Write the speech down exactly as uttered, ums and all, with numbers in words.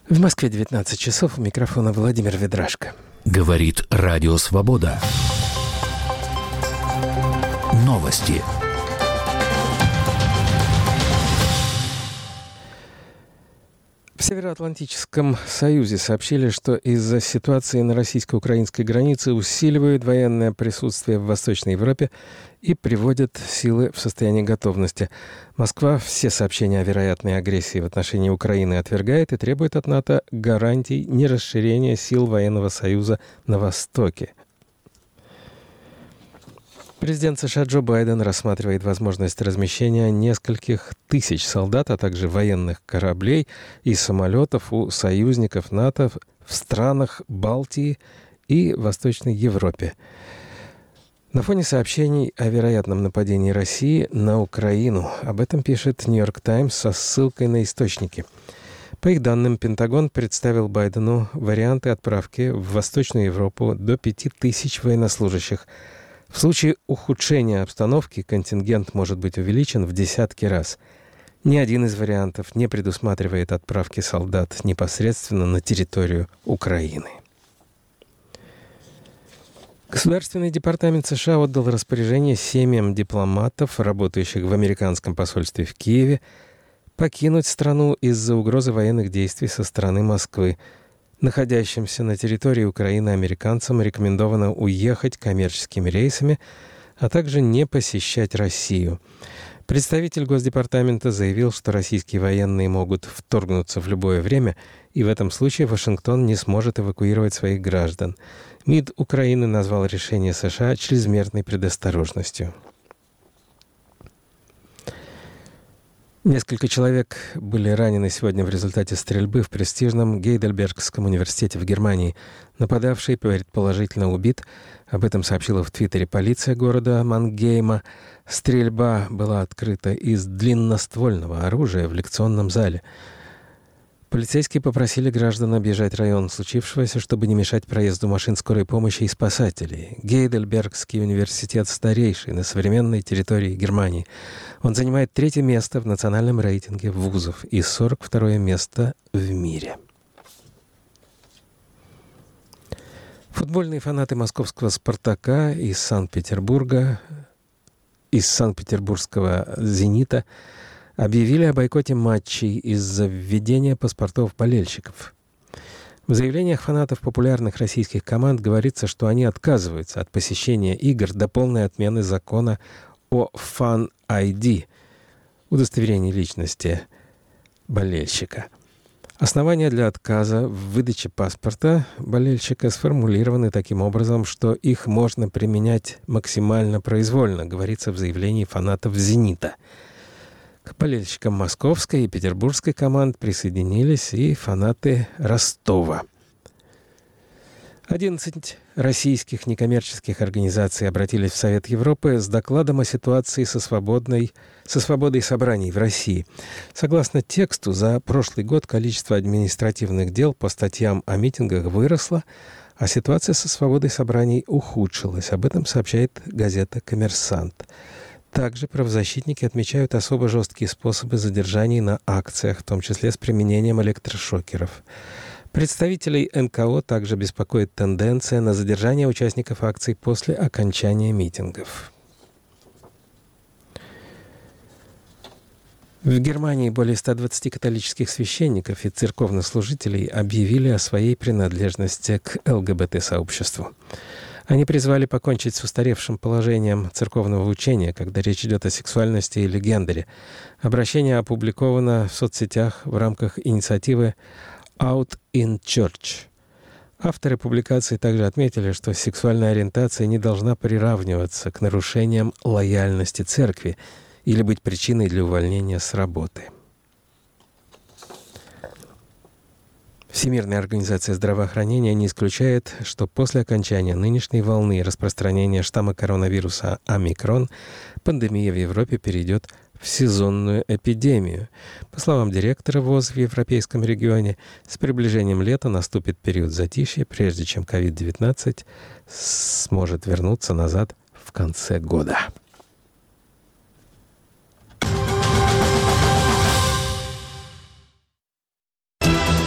В Москве девятнадцать часов, у микрофона Владимир Ведрашко. Говорит Радио Свобода. Новости. В Североатлантическом Союзе сообщили, что из-за ситуации на российско-украинской границе усиливают военное присутствие в Восточной Европе и приводят силы в состояние готовности. Москва все сообщения о вероятной агрессии в отношении Украины отвергает и требует от НАТО гарантий нерасширения сил военного союза на Востоке. Президент США Джо Байден рассматривает возможность размещения нескольких тысяч солдат, а также военных кораблей и самолетов у союзников НАТО в странах Балтии и Восточной Европе. На фоне сообщений о вероятном нападении России на Украину. Об этом пишет «Нью-Йорк Таймс» со ссылкой на источники. По их данным, Пентагон представил Байдену варианты отправки в Восточную Европу до пяти тысяч военнослужащих. В случае ухудшения обстановки контингент может быть увеличен в десятки раз. Ни один из вариантов не предусматривает отправки солдат непосредственно на территорию Украины. Государственный департамент США отдал распоряжение семьям дипломатов, работающих в американском посольстве в Киеве, покинуть страну из-за угрозы военных действий со стороны Москвы. Находящимся на территории Украины американцам рекомендовано уехать коммерческими рейсами, а также не посещать Россию. Представитель Госдепартамента заявил, что российские военные могут вторгнуться в любое время, и в этом случае Вашингтон не сможет эвакуировать своих граждан. МИД Украины назвал решение США чрезмерной предосторожностью. Несколько человек были ранены сегодня в результате стрельбы в престижном Гейдельбергском университете в Германии. Нападавший предположительно убит. Об этом сообщила в Твиттере полиция города Мангейма. Стрельба была открыта из длинноствольного оружия в лекционном зале. Полицейские попросили граждан объезжать район случившегося, чтобы не мешать проезду машин скорой помощи и спасателей. Гейдельбергский университет старейший на современной территории Германии. Он занимает третье место в национальном рейтинге вузов и сорок второе место в мире. Футбольные фанаты московского «Спартака» из Санкт-Петербурга, из Санкт-Петербургского «Зенита» объявили о бойкоте матчей из-за введения паспортов болельщиков. В заявлениях фанатов популярных российских команд говорится, что они отказываются от посещения игр до полной отмены закона о Fan ай ди, удостоверении личности болельщика. Основания для отказа в выдаче паспорта болельщика сформулированы таким образом, что их можно применять максимально произвольно, говорится в заявлении фанатов «Зенита». К болельщикам московской и петербургской команд присоединились и фанаты Ростова. одиннадцать российских некоммерческих организаций обратились в Совет Европы с докладом о ситуации со, свободной, со свободой собраний в России. Согласно тексту, за прошлый год количество административных дел по статьям о митингах выросло, а ситуация со свободой собраний ухудшилась. Об этом сообщает газета «Коммерсант». Также правозащитники отмечают особо жесткие способы задержаний на акциях, в том числе с применением электрошокеров. Представителей эн ка о также беспокоит тенденция на задержание участников акций после окончания митингов. В Германии более ста двадцати католических священников и церковнослужителей объявили о своей принадлежности к эл гэ бэ тэ-сообществу. Они призвали покончить с устаревшим положением церковного учения, когда речь идет о сексуальности или гендере. Обращение опубликовано в соцсетях в рамках инициативы «Out in Church». Авторы публикации также отметили, что сексуальная ориентация не должна приравниваться к нарушениям лояльности церкви или быть причиной для увольнения с работы. Всемирная организация здравоохранения не исключает, что после окончания нынешней волны распространения штамма коронавируса омикрон пандемия в Европе перейдет в сезонную эпидемию. По словам директора ВОЗ в европейском регионе, с приближением лета наступит период затишья, прежде чем ковид девятнадцать сможет вернуться назад в конце года.